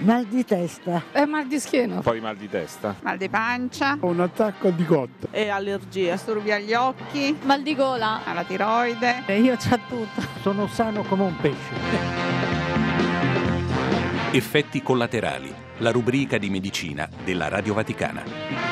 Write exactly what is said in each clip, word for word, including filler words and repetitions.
Mal di testa. E mal di schiena. Poi mal di testa. Mal di pancia. Un attacco di cotta. E allergie. Disturbi agli occhi. Mal di gola. Alla tiroide. E io c'ho tutto. Sono sano come un pesce. Effetti collaterali, la rubrica di medicina della Radio Vaticana.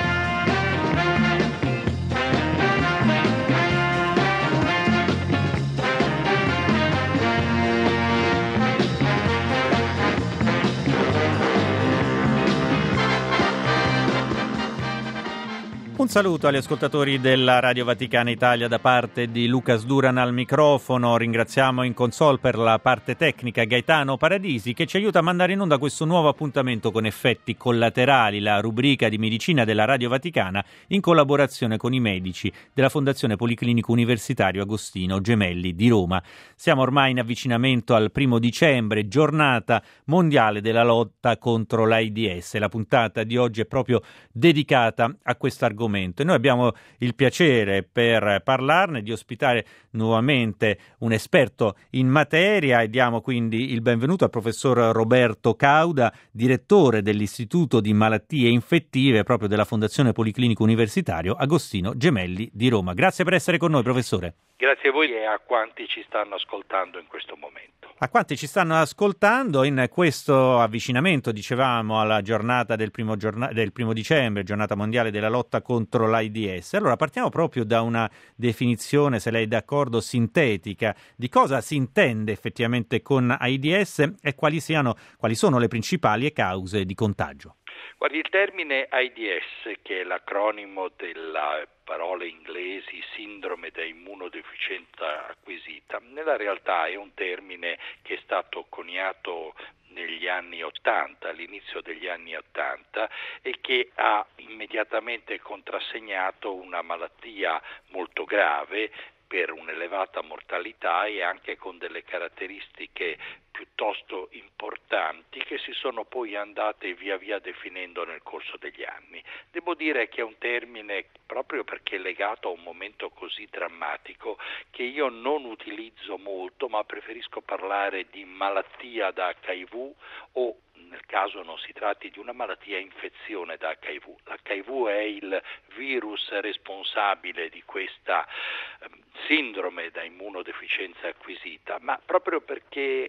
Un saluto agli ascoltatori della Radio Vaticana Italia da parte di Lucas Duran al microfono. Ringraziamo in console per la parte tecnica Gaetano Paradisi, che ci aiuta a mandare in onda questo nuovo appuntamento con Effetti collaterali, la rubrica di medicina della Radio Vaticana in collaborazione con i medici della Fondazione Policlinico Universitario Agostino Gemelli di Roma. Siamo ormai in avvicinamento al primo dicembre, giornata mondiale della lotta contro l'AIDS. La puntata di oggi è proprio dedicata a questo argomento. E noi abbiamo il piacere, per parlarne, di ospitare nuovamente un esperto in materia e diamo quindi il benvenuto al professor Roberto Cauda, direttore dell'Istituto di Malattie Infettive proprio della Fondazione Policlinico Universitario Agostino Gemelli di Roma. Grazie per essere con noi, professore. Grazie a voi e a quanti ci stanno ascoltando in questo momento. A quanti ci stanno ascoltando in questo avvicinamento, dicevamo, alla giornata del primo, giorna- del primo dicembre, giornata mondiale della lotta contro l'AIDS. Allora partiamo proprio da una definizione, se lei è d'accordo, sintetica di cosa si intende effettivamente con AIDS e quali siano, quali sono le principali cause di contagio. Guardi, il termine AIDS, che è l'acronimo della parole inglesi sindrome da immunodeficienza acquisita, nella realtà è un termine che è stato coniato negli anni ottanta, all'inizio degli anni ottanta, e che ha immediatamente contrassegnato una malattia molto grave per un'elevata mortalità e anche con delle caratteristiche piuttosto importanti che si sono poi andate via via definendo nel corso degli anni. Devo dire che è un termine, proprio perché è legato a un momento così drammatico, che io non utilizzo molto, ma preferisco parlare di malattia da acca i vu o, nel caso non si tratti di una malattia, infezione da acca i vu. L'H I V è il virus responsabile di questa eh, sindrome da immunodeficienza acquisita, ma proprio perché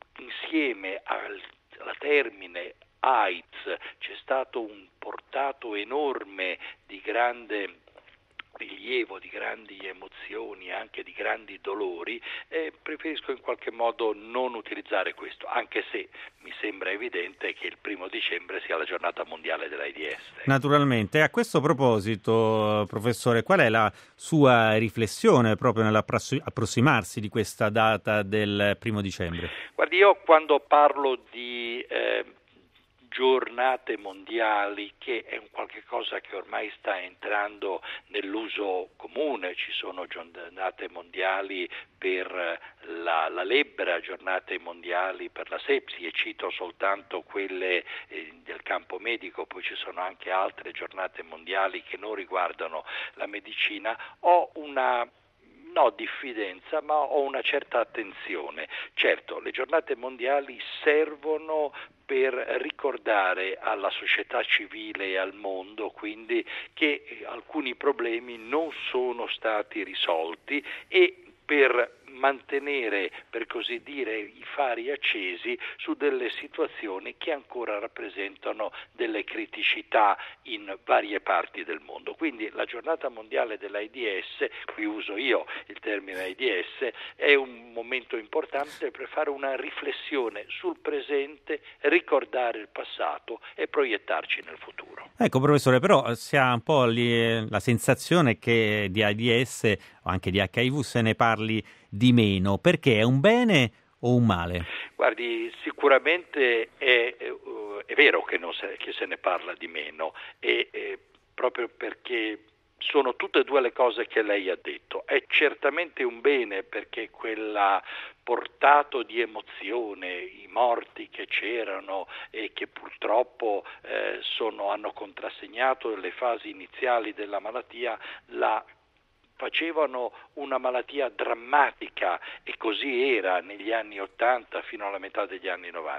insieme al, alla termine AIDS c'è stato un portato enorme di grande rilievo, di grandi emozioni, anche di grandi dolori, eh, preferisco in qualche modo non utilizzare questo, anche se mi sembra evidente che il primo dicembre sia la giornata mondiale dell'AIDS. Naturalmente. A questo proposito, professore, qual è la sua riflessione proprio nell'approssimarsi di questa data del primo dicembre? Guardi, io quando parlo di eh, giornate mondiali, che è un qualche cosa che ormai sta entrando nell'uso comune, ci sono giornate mondiali per la, la lebbra, giornate mondiali per la sepsi, e cito soltanto quelle eh, del campo medico, poi ci sono anche altre giornate mondiali che non riguardano la medicina. Ho una no diffidenza, ma ho una certa attenzione. Certo, le giornate mondiali servono per ricordare alla società civile e al mondo quindi che alcuni problemi non sono stati risolti e per mantenere, per così dire, i fari accesi su delle situazioni che ancora rappresentano delle criticità in varie parti del mondo. Quindi la giornata mondiale dell'AIDS, qui uso io il termine AIDS, è un momento importante per fare una riflessione sul presente, ricordare il passato e proiettarci nel futuro. Ecco, professore, però si ha un po' lì la sensazione che di AIDS o anche di acca i vu se ne parli di meno, perché è un bene o un male? Guardi, sicuramente è, è vero che, non se, che se ne parla di meno, e, e proprio perché sono tutte e due le cose che lei ha detto. È certamente un bene perché quella portato di emozione, i morti che c'erano e che purtroppo eh, sono, hanno contrassegnato le fasi iniziali della malattia, la facevano una malattia drammatica, e così era negli anni ottanta fino alla metà degli anni novanta.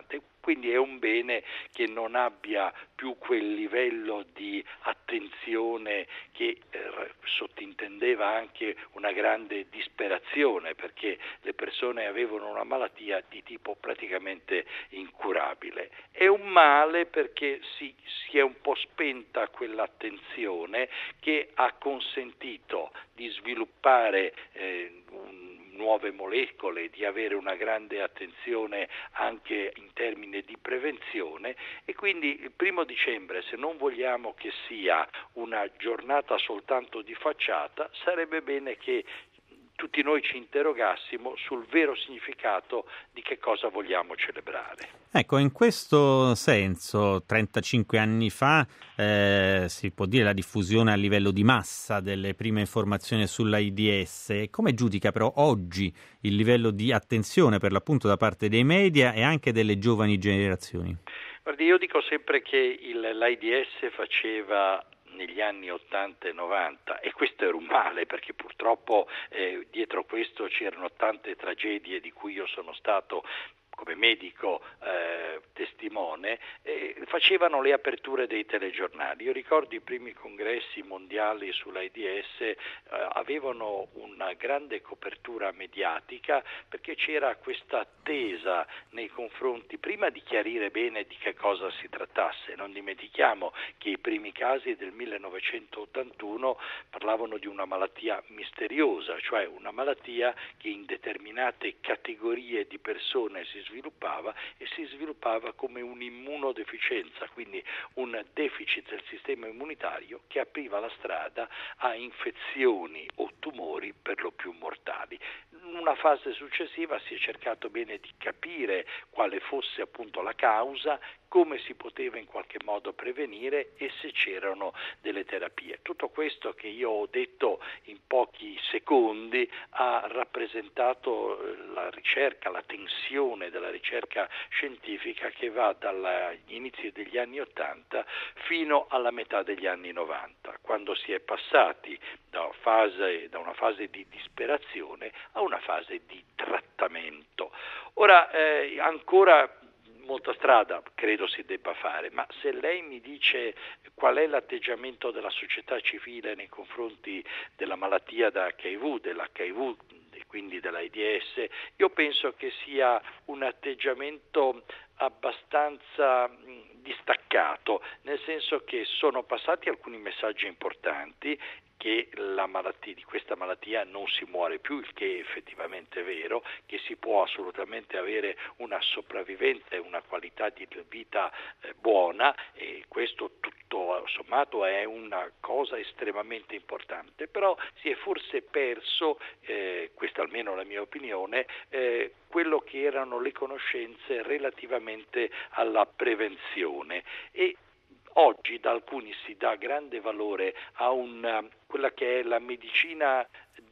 Quindi è un bene che non abbia più quel livello di attenzione che eh, sottintendeva anche una grande disperazione, perché le persone avevano una malattia di tipo praticamente incurabile. È un male perché si, si è un po' spenta quell'attenzione che ha consentito di sviluppare eh, un nuove molecole, di avere una grande attenzione anche in termini di prevenzione, e quindi il primo dicembre, se non vogliamo che sia una giornata soltanto di facciata, sarebbe bene che tutti noi ci interrogassimo sul vero significato di che cosa vogliamo celebrare. Ecco, in questo senso, trentacinque anni fa, eh, si può dire la diffusione a livello di massa delle prime informazioni sull'AIDS. Come giudica però oggi il livello di attenzione per l'appunto da parte dei media e anche delle giovani generazioni? Guardi, io dico sempre che il, l'AIDS faceva negli anni ottanta e novanta, e questo era un male, perché purtroppo eh, dietro questo c'erano tante tragedie di cui io sono stato come medico eh, testimone, eh, facevano le aperture dei telegiornali. Io ricordo i primi congressi mondiali sull'AIDS eh, avevano una grande copertura mediatica, perché c'era questa attesa nei confronti, prima di chiarire bene di che cosa si trattasse. Non dimentichiamo che i primi casi del millenovecentottantuno parlavano di una malattia misteriosa, cioè una malattia che in determinate categorie di persone si sviluppava e si sviluppava come un'immunodeficienza, quindi un deficit del sistema immunitario che apriva la strada a infezioni o tumori per lo più mortali. In una fase successiva si è cercato bene di capire quale fosse appunto la causa, come si poteva in qualche modo prevenire e se c'erano delle terapie. Tutto questo che io ho detto in pochi secondi ha rappresentato la ricerca, la tensione della ricerca scientifica che va dagli inizi degli anni ottanta fino alla metà degli anni novanta, quando si è passati da, fase, da una fase di disperazione a una fase di trattamento. Ora eh, ancora molta strada credo si debba fare, ma se lei mi dice qual è l'atteggiamento della società civile nei confronti della malattia da acca i vu, dell'acca i vu e quindi dell'AIDS, io penso che sia un atteggiamento abbastanza distaccato, nel senso che sono passati alcuni messaggi importanti, che la malattia, di questa malattia non si muore più, il che è effettivamente vero, che si può assolutamente avere una sopravvivenza e una qualità di vita eh, buona, e questo tutto sommato è una cosa estremamente importante, però si è forse perso, eh, questa almeno la mia opinione, eh, quello che erano le conoscenze relativamente alla prevenzione, e oggi da alcuni si dà grande valore a una, quella che è la medicina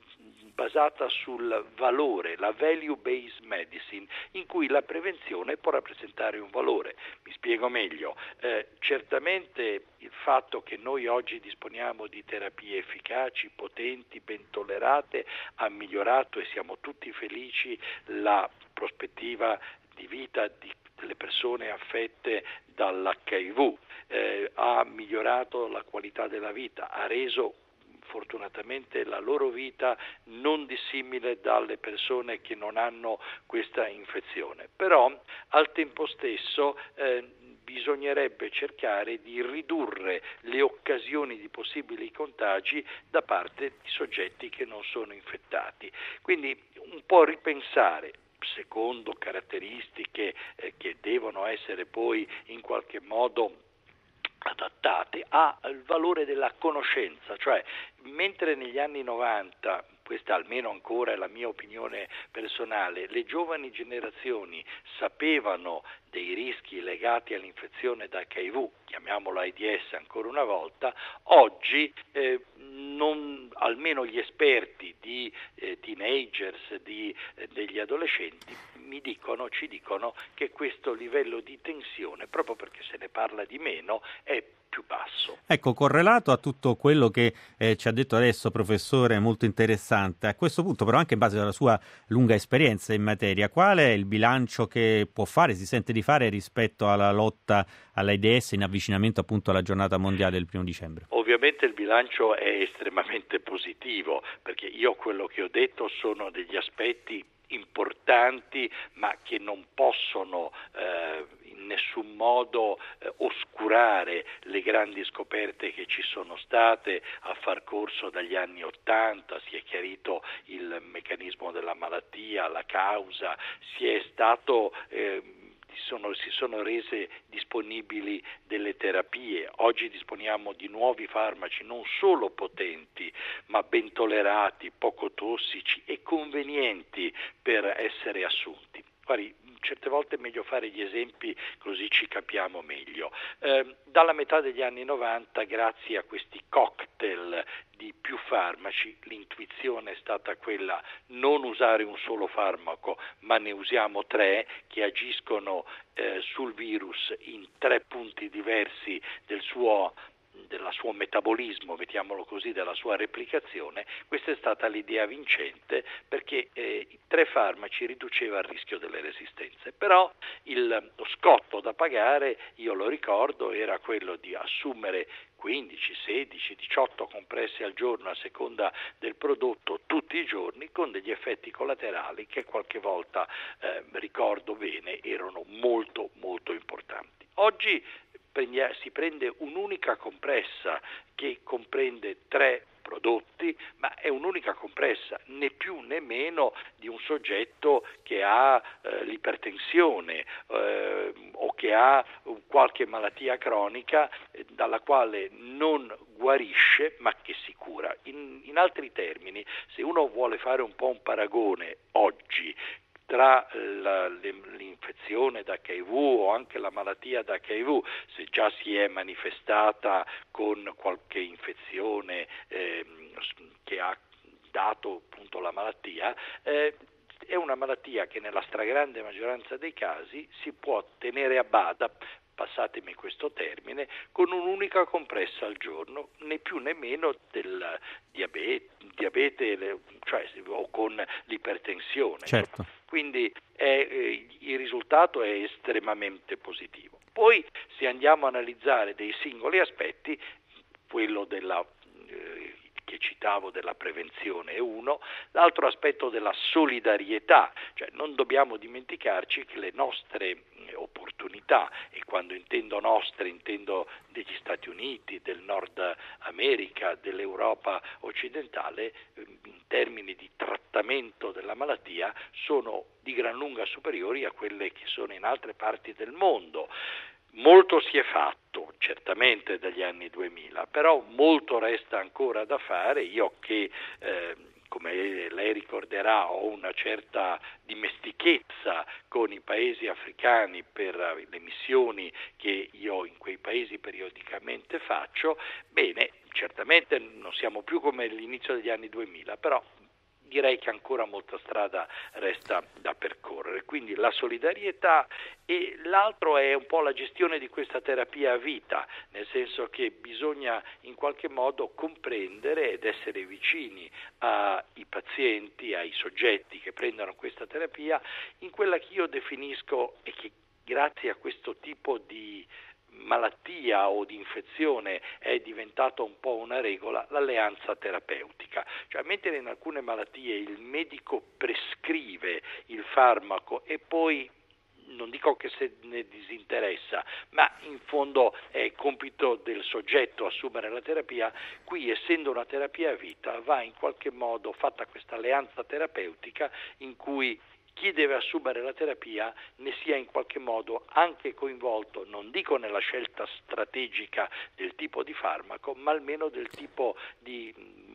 basata sul valore, la value-based medicine, in cui la prevenzione può rappresentare un valore. Mi spiego meglio. Eh, certamente il fatto che noi oggi disponiamo di terapie efficaci, potenti, ben tollerate, ha migliorato, e siamo tutti felici, la prospettiva di vita di delle persone affette dall'acca i vu, eh, ha migliorato la qualità della vita, ha reso fortunatamente la loro vita non dissimile dalle persone che non hanno questa infezione. Però al tempo stesso eh, bisognerebbe cercare di ridurre le occasioni di possibili contagi da parte di soggetti che non sono infettati. Quindi un po' ripensare, secondo caratteristiche eh, che devono essere poi in qualche modo adattate al valore della conoscenza, cioè mentre negli anni novanta, questa almeno ancora è la mia opinione personale, le giovani generazioni sapevano dei rischi legati all'infezione da acca i vu, chiamiamolo AIDS ancora una volta, oggi eh, non, almeno gli esperti di eh, teenagers, di, eh, degli adolescenti, mi dicono, ci dicono che questo livello di tensione, proprio perché se ne parla di meno, è più basso. Ecco, correlato a tutto quello che eh, ci ha detto adesso, professore, molto interessante, a questo punto però anche in base alla sua lunga esperienza in materia, qual è il bilancio che può fare, si sente di fare rispetto alla lotta all'AIDS in avvicinamento appunto alla giornata mondiale del primo dicembre? Ovviamente il bilancio è estremamente positivo, perché io quello che ho detto sono degli aspetti importanti ma che non possono eh, in nessun modo eh, oscurare le grandi scoperte che ci sono state a far corso dagli anni Ottanta. Si è chiarito il meccanismo della malattia, la causa, si è stato eh, Sono, si sono rese disponibili delle terapie. Oggi disponiamo di nuovi farmaci non solo potenti ma ben tollerati, poco tossici e convenienti per essere assunti. Guardi, certe volte è meglio fare gli esempi così ci capiamo meglio. Eh, dalla metà degli anni novanta, grazie a questi cocktail di più farmaci, l'intuizione è stata quella: non usare un solo farmaco, ma ne usiamo tre che agiscono eh, sul virus in tre punti diversi del suo del suo metabolismo, mettiamolo così, della sua replicazione. Questa è stata l'idea vincente, perché eh, i tre farmaci riduceva il rischio delle resistenze. Però il, lo scotto da pagare, io lo ricordo, era quello di assumere quindici, sedici, diciotto compresse al giorno a seconda del prodotto tutti i giorni, con degli effetti collaterali che qualche volta, eh, ricordo bene, erano molto molto importanti. Oggi si prende un'unica compressa che comprende tre prodotti, ma è un'unica compressa, né più né meno di un soggetto che ha eh, l'ipertensione eh, o che ha qualche malattia cronica eh, dalla quale non guarisce ma che si cura. In, in altri termini, se uno vuole fare un po' un paragone oggi tra la, l'infezione da acca i vu o anche la malattia da acca i vu, se già si è manifestata con qualche infezione eh, che ha dato appunto la malattia, eh, è una malattia che nella stragrande maggioranza dei casi si può tenere a bada, passatemi questo termine, con un'unica compressa al giorno, né più né meno del diabete, diabete cioè, o con l'ipertensione. Certo. Quindi è, eh, il risultato è estremamente positivo. Poi, se andiamo a analizzare dei singoli aspetti, quello della eh, che citavo della prevenzione è uno, l'altro aspetto della solidarietà, cioè non dobbiamo dimenticarci che le nostre opportunità, e quando intendo nostre intendo degli Stati Uniti, del Nord America, dell'Europa occidentale, in termini di trattamento della malattia sono di gran lunga superiori a quelle che sono in altre parti del mondo. Molto si è fatto, certamente dagli anni duemila, però molto resta ancora da fare. Io che, eh, come lei ricorderà, ho una certa dimestichezza con i paesi africani per le missioni che io in quei paesi periodicamente faccio, bene, certamente non siamo più come all'inizio degli anni duemila, però direi che ancora molta strada resta da percorrere, quindi la solidarietà, e l'altro è un po' la gestione di questa terapia a vita, nel senso che bisogna in qualche modo comprendere ed essere vicini ai pazienti, ai soggetti che prendono questa terapia, in quella che io definisco, e che grazie a questo tipo di malattia o di infezione è diventata un po' una regola, l'alleanza terapeutica. Cioè, mentre in alcune malattie il medico prescrive il farmaco e poi non dico che se ne disinteressa, ma in fondo è compito del soggetto assumere la terapia, qui, essendo una terapia a vita, va in qualche modo fatta questa alleanza terapeutica in cui chi deve assumere la terapia ne sia in qualche modo anche coinvolto, non dico nella scelta strategica del tipo di farmaco, ma almeno del tipo di,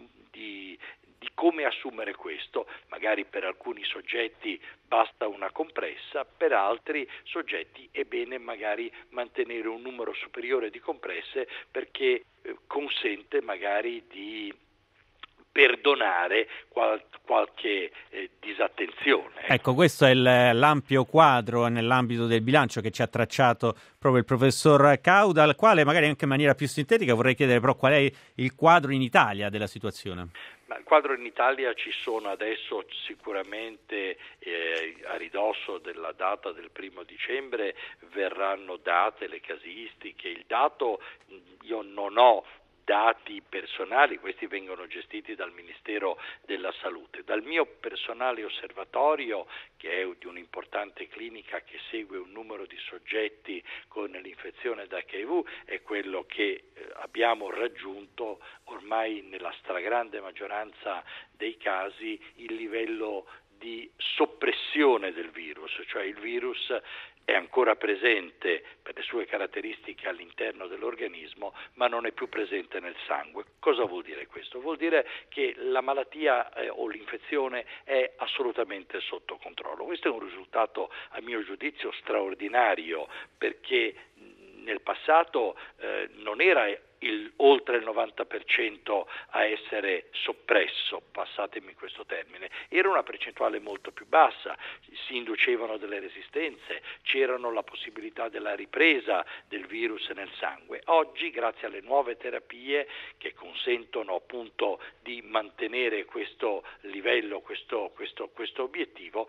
di, di come assumere questo. Magari per alcuni soggetti basta una compressa, per altri soggetti è bene magari mantenere un numero superiore di compresse, perché eh, consente magari di perdonare qual- qualche eh, disattenzione. Ecco, questo è il, l'ampio quadro nell'ambito del bilancio che ci ha tracciato proprio il professor Cauda, al quale magari anche in maniera più sintetica vorrei chiedere però qual è il quadro in Italia della situazione. Ma il quadro in Italia ci sono adesso sicuramente eh, a ridosso della data del primo dicembre verranno date le casistiche. Il dato, io non ho dati personali, questi vengono gestiti dal Ministero della Salute. Dal mio personale osservatorio, che è di un'importante clinica che segue un numero di soggetti con l'infezione da acca i vu, è quello che eh, abbiamo raggiunto ormai nella stragrande maggioranza dei casi il livello di soppressione del virus, cioè il virus è ancora presente per le sue caratteristiche all'interno dell'organismo, ma non è più presente nel sangue. Cosa vuol dire questo? Vuol dire che la malattia eh, o l'infezione è assolutamente sotto controllo. Questo è un risultato, a mio giudizio, straordinario, perché nel passato eh, non era il, oltre il novanta per cento a essere soppresso, passatemi questo termine, era una percentuale molto più bassa, si inducevano delle resistenze, c'erano la possibilità della ripresa del virus nel sangue. Oggi, grazie alle nuove terapie che consentono appunto di mantenere questo livello, questo, questo, questo obiettivo,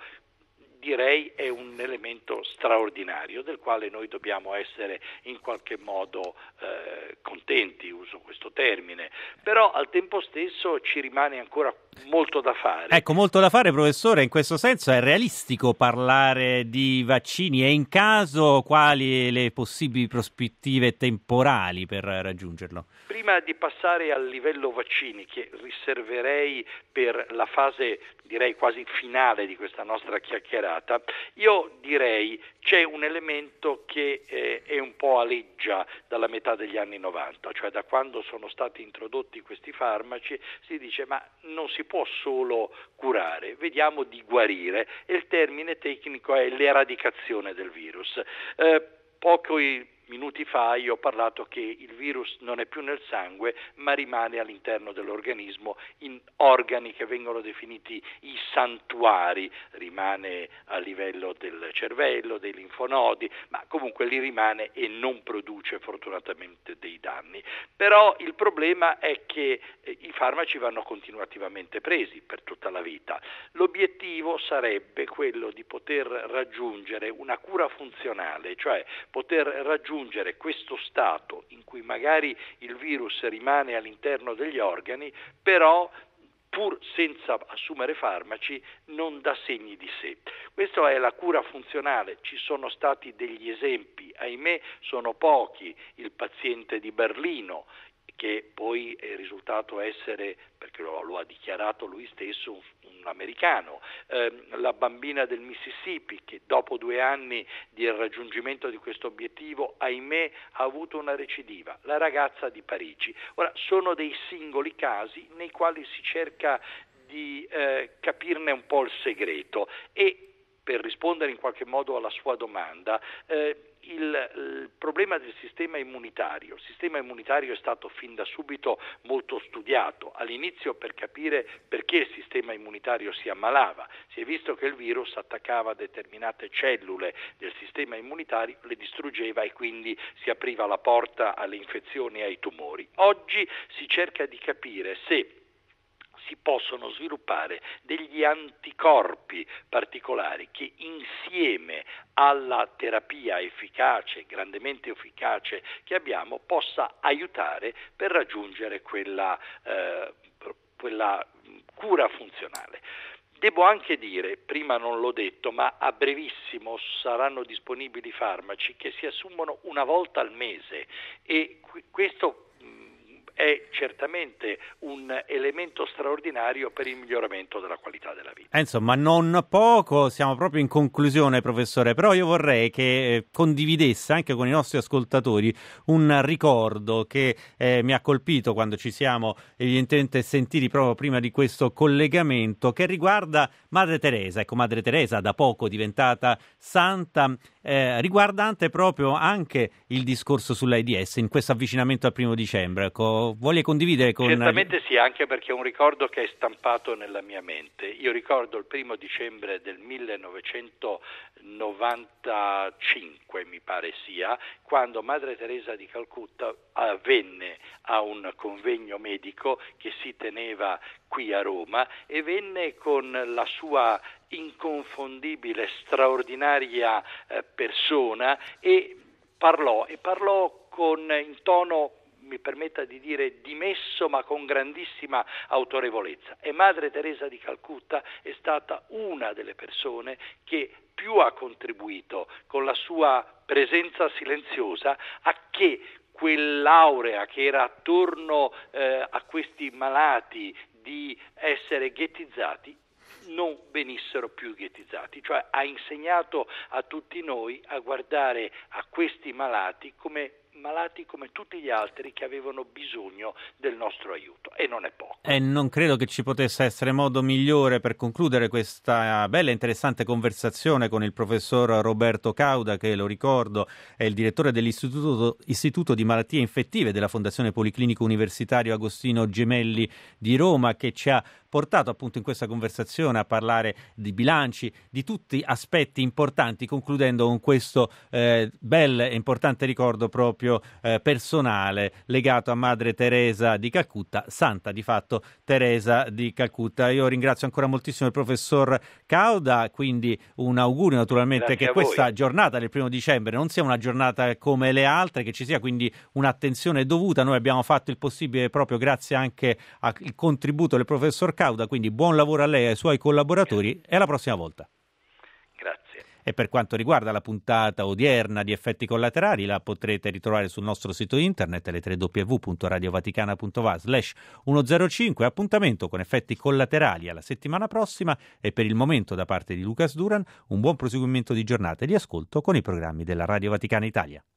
direi è un elemento straordinario del quale noi dobbiamo essere in qualche modo eh, contenti, uso questo termine, però al tempo stesso ci rimane ancora molto da fare. Ecco, molto da fare, professore. In questo senso è realistico parlare di vaccini e in caso quali le possibili prospettive temporali per raggiungerlo? Prima di passare al livello vaccini, che riserverei per la fase direi quasi finale di questa nostra chiacchierata, io direi c'è un elemento che eh, è un po' aleggia dalla metà degli anni novanta, cioè da quando sono stati introdotti questi farmaci si dice ma non si può solo curare, vediamo di guarire, e il termine tecnico è l'eradicazione del virus. Eh, pochi minuti fa io ho parlato che il virus non è più nel sangue ma rimane all'interno dell'organismo in organi che vengono definiti i santuari, rimane a livello del cervello, dei linfonodi, ma comunque lì rimane e non produce fortunatamente dei danni. Però il problema è che eh, i farmaci vanno continuativamente presi per tutta la vita. L'obiettivo sarebbe quello di poter raggiungere una cura funzionale, cioè poter raggiungere questo stato in cui magari il virus rimane all'interno degli organi, però pur senza assumere farmaci non dà segni di sé. Questa è la cura funzionale, ci sono stati degli esempi, ahimè sono pochi, il paziente di Berlino che poi è risultato essere, perché lo, lo ha dichiarato lui stesso, un, un americano, eh, la bambina del Mississippi che dopo due anni di raggiungimento di questo obiettivo, ahimè, ha avuto una recidiva, la ragazza di Parigi. Ora, sono dei singoli casi nei quali si cerca di eh, capirne un po' il segreto e, per rispondere in qualche modo alla sua domanda, eh, Il, il problema del sistema immunitario. Il sistema immunitario è stato fin da subito molto studiato, all'inizio per capire perché il sistema immunitario si ammalava. Si è visto che il virus attaccava determinate cellule del sistema immunitario, le distruggeva e quindi si apriva la porta alle infezioni e ai tumori. Oggi si cerca di capire se si possono sviluppare degli anticorpi particolari che insieme alla terapia efficace, grandemente efficace che abbiamo, possa aiutare per raggiungere quella, eh, quella cura funzionale. Devo anche dire, prima non l'ho detto, ma a brevissimo saranno disponibili farmaci che si assumono una volta al mese e questo è certamente un elemento straordinario per il miglioramento della qualità della vita. Eh, insomma, non poco, siamo proprio in conclusione, professore, però io vorrei che condividesse anche con i nostri ascoltatori un ricordo che eh, mi ha colpito quando ci siamo evidentemente sentiti proprio prima di questo collegamento, che riguarda Madre Teresa. Ecco, Madre Teresa da poco diventata santa, eh, riguardante proprio anche il discorso sull'AIDS in questo avvicinamento al primo dicembre. Ecco, lo vuole condividere con... Certamente sì, anche perché è un ricordo che è stampato nella mia mente. Io ricordo il primo dicembre del millenovecentonovantacinque, mi pare sia, quando Madre Teresa di Calcutta venne a un convegno medico che si teneva qui a Roma e venne con la sua inconfondibile, straordinaria eh, persona e parlò e parlò con in tono, mi permetta di dire, dimesso ma con grandissima autorevolezza. E Madre Teresa di Calcutta è stata una delle persone che più ha contribuito con la sua presenza silenziosa a che quell'aurea che era attorno eh, a questi malati di essere ghettizzati non venissero più ghettizzati, cioè ha insegnato a tutti noi a guardare a questi malati come malati come tutti gli altri che avevano bisogno del nostro aiuto, e non è poco. E non credo che ci potesse essere modo migliore per concludere questa bella e interessante conversazione con il professor Roberto Cauda, che, lo ricordo, è il direttore dell'Istituto Istituto di Malattie Infettive della Fondazione Policlinico Universitario Agostino Gemelli di Roma, che ci ha portato appunto in questa conversazione a parlare di bilanci, di tutti aspetti importanti, concludendo con questo eh, bel e importante ricordo proprio eh, personale legato a Madre Teresa di Calcutta, santa di fatto Teresa di Calcutta. Io ringrazio ancora moltissimo il professor Cauda, quindi un augurio naturalmente Grazie che a voi. questa giornata del primo dicembre non sia una giornata come le altre, che ci sia quindi un'attenzione dovuta. Noi abbiamo fatto il possibile proprio grazie anche al contributo del professor Cauda, quindi buon lavoro a lei e ai suoi collaboratori e alla prossima volta. Grazie. E per quanto riguarda la puntata odierna di Effetti Collaterali, la potrete ritrovare sul nostro sito internet alle w w w punto radiovaticana punto va slash centocinque. Appuntamento con Effetti Collaterali alla settimana prossima, e per il momento da parte di Lucas Duran un buon proseguimento di giornata e di ascolto con i programmi della Radio Vaticana Italia.